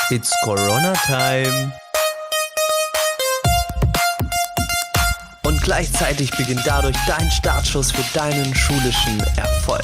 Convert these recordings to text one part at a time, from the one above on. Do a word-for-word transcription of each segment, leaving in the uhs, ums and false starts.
It's Corona Time. Und gleichzeitig beginnt dadurch dein Startschuss für deinen schulischen Erfolg.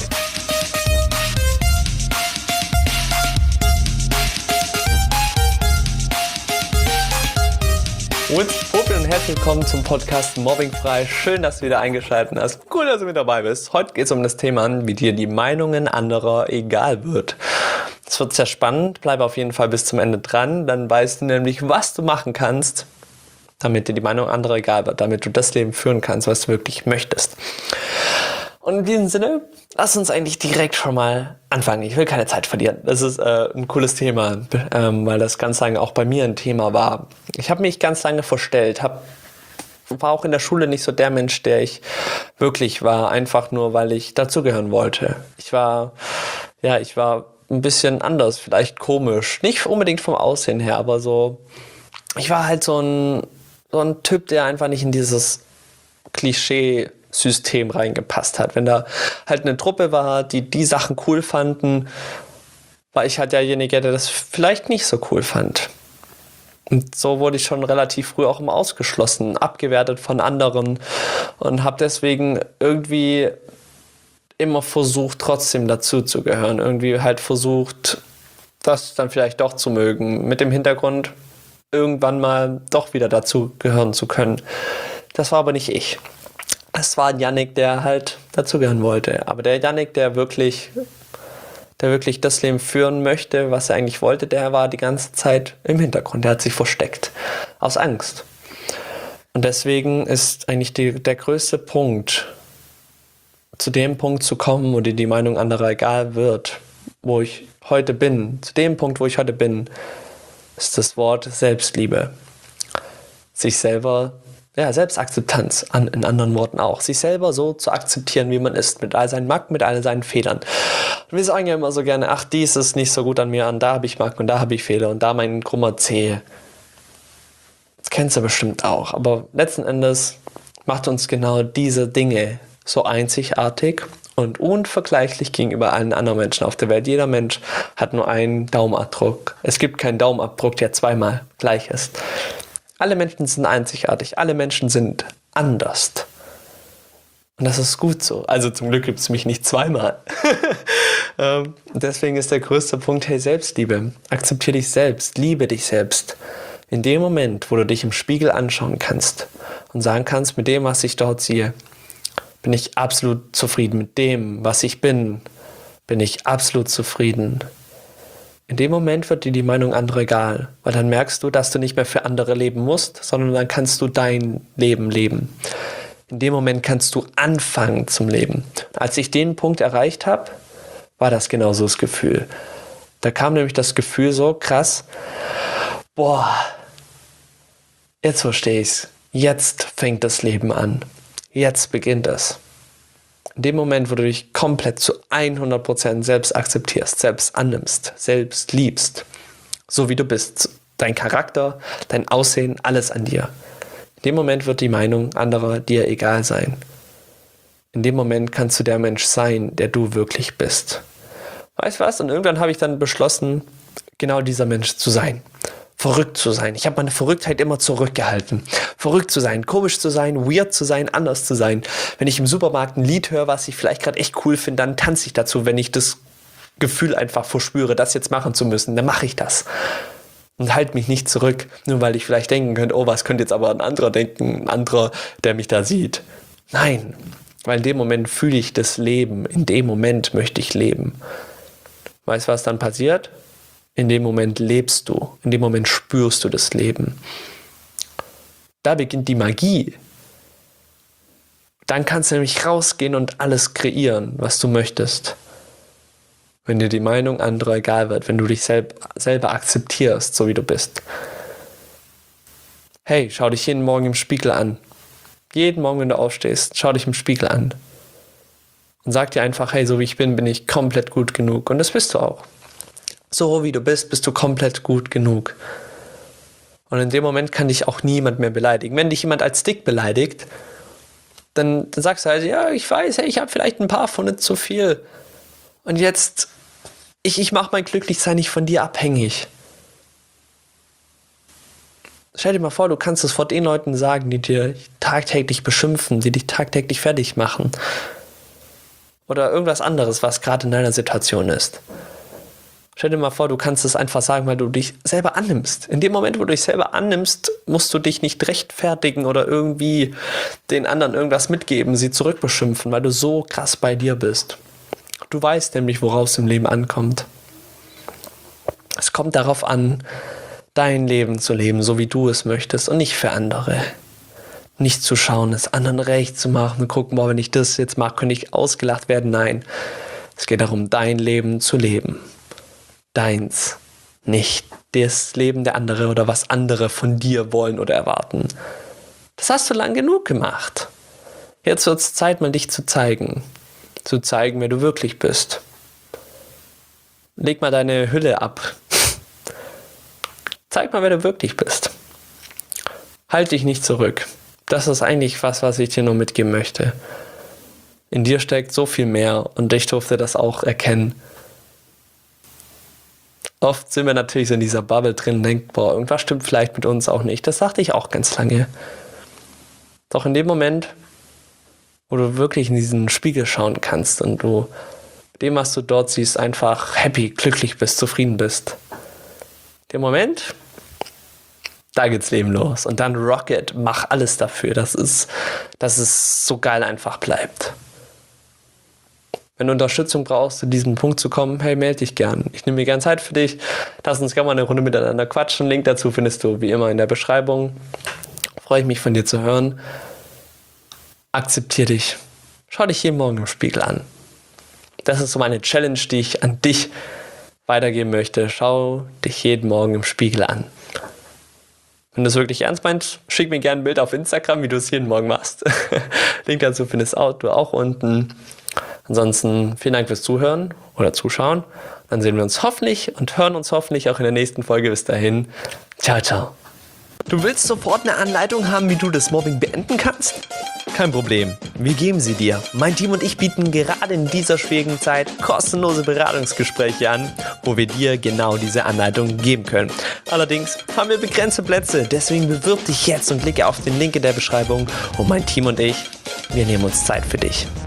What's Popel und herzlich willkommen zum Podcast Mobbingfrei. Schön, dass du wieder eingeschaltet hast. Cool, dass du mit dabei bist. Heute geht es um das Thema, wie dir die Meinungen anderer egal wird. Es wird sehr spannend. Bleib auf jeden Fall bis zum Ende dran. Dann weißt du nämlich, was du machen kannst, damit dir die Meinung anderer egal wird. Damit du das Leben führen kannst, was du wirklich möchtest. Und in diesem Sinne, lass uns eigentlich direkt schon mal anfangen. Ich will keine Zeit verlieren. Das ist äh, ein cooles Thema, ähm, weil das ganz lange auch bei mir ein Thema war. Ich habe mich ganz lange verstellt, hab, war auch in der Schule nicht so der Mensch, der ich wirklich war, einfach nur, weil ich dazugehören wollte. Ich war, ja, ich war ein bisschen anders, vielleicht komisch. Nicht unbedingt vom Aussehen her, aber so, ich war halt so ein, so ein Typ, der einfach nicht in dieses Klischee System reingepasst hat. Wenn da halt eine Truppe war, die die Sachen cool fanden, war ich halt derjenige, der das vielleicht nicht so cool fand. Und so wurde ich schon relativ früh auch immer ausgeschlossen, abgewertet von anderen und habe deswegen irgendwie immer versucht, trotzdem dazu zu gehören. Irgendwie halt versucht, das dann vielleicht doch zu mögen, mit dem Hintergrund, irgendwann mal doch wieder dazu gehören zu können. Das war aber nicht ich. Es war ein Yannick, der halt dazugehören wollte. Aber der Yannick, der wirklich, der wirklich das Leben führen möchte, was er eigentlich wollte, der war die ganze Zeit im Hintergrund. Der hat sich versteckt. Aus Angst. Und deswegen ist eigentlich die, der größte Punkt, zu dem Punkt zu kommen, wo dir die Meinung anderer egal wird, wo ich heute bin, zu dem Punkt, wo ich heute bin, ist das Wort Selbstliebe. Sich selber Ja, Selbstakzeptanz, an, in anderen Worten auch. Sich selber so zu akzeptieren, wie man ist, mit all seinen Macken, mit all seinen Fehlern. Und wir sagen ja immer so gerne, ach, dies ist nicht so gut an mir, an da habe ich Macken und da habe ich Fehler und da mein krummer Zeh. Das kennst du bestimmt auch. Aber letzten Endes macht uns genau diese Dinge so einzigartig und unvergleichlich gegenüber allen anderen Menschen auf der Welt. Jeder Mensch hat nur einen Daumenabdruck. Es gibt keinen Daumenabdruck, der zweimal gleich ist. Alle Menschen sind einzigartig, alle Menschen sind anders. Und das ist gut so. Also zum Glück gibt es mich nicht zweimal. ähm, deswegen ist der größte Punkt, hey, Selbstliebe. Akzeptiere dich selbst, liebe dich selbst. In dem Moment, wo du dich im Spiegel anschauen kannst und sagen kannst, mit dem, was ich dort sehe, bin ich absolut zufrieden. Mit dem, was ich bin, bin ich absolut zufrieden. In dem Moment wird dir die Meinung anderer egal, weil dann merkst du, dass du nicht mehr für andere leben musst, sondern dann kannst du dein Leben leben. In dem Moment kannst du anfangen zum Leben. Als ich den Punkt erreicht habe, war das genauso das Gefühl. Da kam nämlich das Gefühl so krass, boah, jetzt verstehe ich's. Jetzt fängt das Leben an. Jetzt beginnt es. In dem Moment, wo du dich komplett zu hundert Prozent selbst akzeptierst, selbst annimmst, selbst liebst, so wie du bist, dein Charakter, dein Aussehen, alles an dir. In dem Moment wird die Meinung anderer dir egal sein. In dem Moment kannst du der Mensch sein, der du wirklich bist. Weißt du was? Und irgendwann habe ich dann beschlossen, genau dieser Mensch zu sein. Verrückt zu sein. Ich habe meine Verrücktheit immer zurückgehalten. Verrückt zu sein, komisch zu sein, weird zu sein, anders zu sein. Wenn ich im Supermarkt ein Lied höre, was ich vielleicht gerade echt cool finde, dann tanze ich dazu. Wenn ich das Gefühl einfach verspüre, das jetzt machen zu müssen, dann mache ich das. Und halte mich nicht zurück, nur weil ich vielleicht denken könnte, oh, was könnte jetzt aber ein anderer denken, ein anderer, der mich da sieht. Nein, weil in dem Moment fühle ich das Leben. In dem Moment möchte ich leben. Weißt du, was dann passiert? In dem Moment lebst du, in dem Moment spürst du das Leben. Da beginnt die Magie. Dann kannst du nämlich rausgehen und alles kreieren, was du möchtest. Wenn dir die Meinung anderer egal wird, wenn du dich selb- selber akzeptierst, so wie du bist. Hey, schau dich jeden Morgen im Spiegel an. Jeden Morgen, wenn du aufstehst, schau dich im Spiegel an. Und sag dir einfach, hey, so wie ich bin, bin ich komplett gut genug. Und das bist du auch. So wie du bist, bist du komplett gut genug. Und in dem Moment kann dich auch niemand mehr beleidigen. Wenn dich jemand als dick beleidigt, dann, dann sagst du halt, ja, ich weiß, hey, ich habe vielleicht ein paar Pfunde zu viel. Und jetzt, ich, ich mache mein Glücklichsein nicht von dir abhängig. Stell dir mal vor, du kannst es vor den Leuten sagen, die dir tagtäglich beschimpfen, die dich tagtäglich fertig machen. Oder irgendwas anderes, was gerade in deiner Situation ist. Stell dir mal vor, du kannst es einfach sagen, weil du dich selber annimmst. In dem Moment, wo du dich selber annimmst, musst du dich nicht rechtfertigen oder irgendwie den anderen irgendwas mitgeben, sie zurückbeschimpfen, weil du so krass bei dir bist. Du weißt nämlich, worauf es im Leben ankommt. Es kommt darauf an, dein Leben zu leben, so wie du es möchtest und nicht für andere. Nicht zu schauen, es anderen recht zu machen und gucken, boah, wenn ich das jetzt mache, könnte ich ausgelacht werden. Nein, es geht darum, dein Leben zu leben. Deins, nicht das Leben der anderen oder was andere von dir wollen oder erwarten. Das hast du lang genug gemacht. Jetzt wird es Zeit, mal dich zu zeigen. Zu zeigen, wer du wirklich bist. Leg mal deine Hülle ab. Zeig mal, wer du wirklich bist. Halt dich nicht zurück. Das ist eigentlich was, was ich dir nur mitgeben möchte. In dir steckt so viel mehr und ich durfte das auch erkennen. Oft sind wir natürlich so in dieser Bubble drin und denken, boah, irgendwas stimmt vielleicht mit uns auch nicht. Das sagte ich auch ganz lange. Doch in dem Moment, wo du wirklich in diesen Spiegel schauen kannst und du mit dem, was du dort siehst, einfach happy, glücklich bist, zufrieden bist. Der Moment, da geht's Leben los. Und dann Rocket, mach alles dafür, dass es, dass es so geil einfach bleibt. Wenn du Unterstützung brauchst, zu diesem Punkt zu kommen, hey, melde dich gern. Ich nehme mir gern Zeit für dich. Lass uns gerne mal eine Runde miteinander quatschen. Link dazu findest du wie immer in der Beschreibung. Freue ich mich von dir zu hören. Akzeptier dich. Schau dich jeden Morgen im Spiegel an. Das ist so meine Challenge, die ich an dich weitergeben möchte. Schau dich jeden Morgen im Spiegel an. Wenn du es wirklich ernst meinst, schick mir gerne ein Bild auf Instagram, wie du es jeden Morgen machst. Link dazu findest du auch unten. Ansonsten vielen Dank fürs Zuhören oder Zuschauen. Dann sehen wir uns hoffentlich und hören uns hoffentlich auch in der nächsten Folge. Bis dahin. Ciao, ciao. Du willst sofort eine Anleitung haben, wie du das Mobbing beenden kannst? Kein Problem, wir geben sie dir. Mein Team und ich bieten gerade in dieser schwierigen Zeit kostenlose Beratungsgespräche an, wo wir dir genau diese Anleitung geben können. Allerdings haben wir begrenzte Plätze, deswegen bewirb dich jetzt und klicke auf den Link in der Beschreibung und mein Team und ich, wir nehmen uns Zeit für dich.